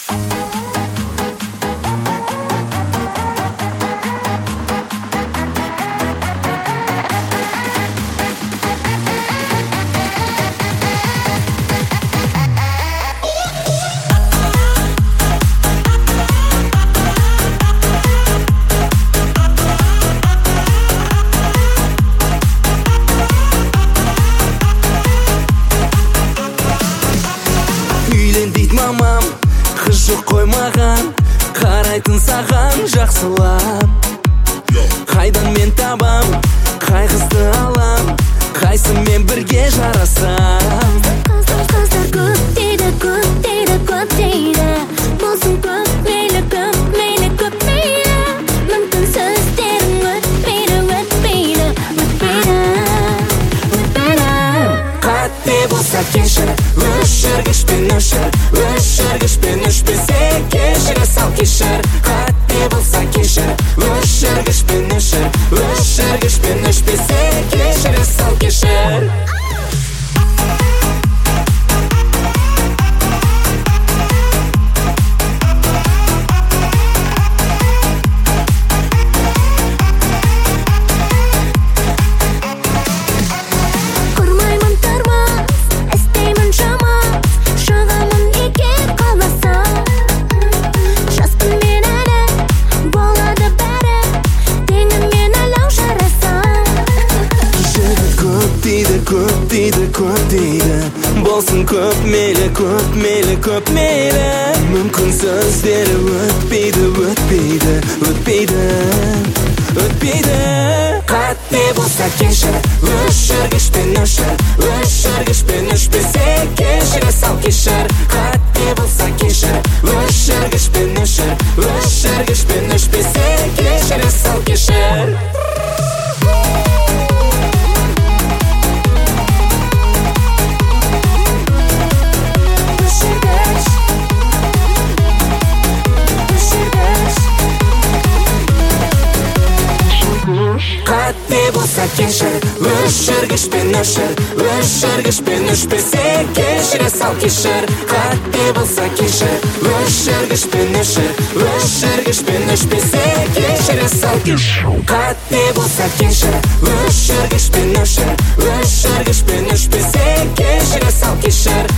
мамам қыз жоқ қоймаған, қарайтын саған жақсылап. Қайдан мен табам, қай қызды алам, қайсымен бірге жарасам. Қыздар көп дейді, көп дейді, көп дейді. Болсын көп мейлі, көп мейлі, көп мейлі. Мүмкін сөздерің өтпейді, өтпейді, өтпейді, өтпейді. Қате болса кешір, өшіргішпен өшір, өшіргішпен өшпесе кешіре сал кешір. Қате болса кешір, өшіргішпен өшір, өшіргішпен өшпесе кешіре сал кешір. Көп дейді, көп дейді. Болсын көп мейлі, көп мейлі, көп мейлі. Мүмкін сөздері өтпейді, өтпейді, өтпейді, өтпейді. Қате болса кешір, өшіргішпен өшір, өшіргішпен өшпесе кешіре сал кешір. Қате болса кешір, өшіргішпен өшір, өшіргішпен өшпесе кешіре сал кешір. Қате болса кешір, өшіргішпен өшір, өшіргішпен өшпесе кешіре сал кешір. Қате болса кешір, өшіргішпен өшір, өшіргішпен өшпесе кешіре сал кешір. Қате болса кешір, өшіргішпен өшір, өшіргішпен өшпесе кешіре сал кешір.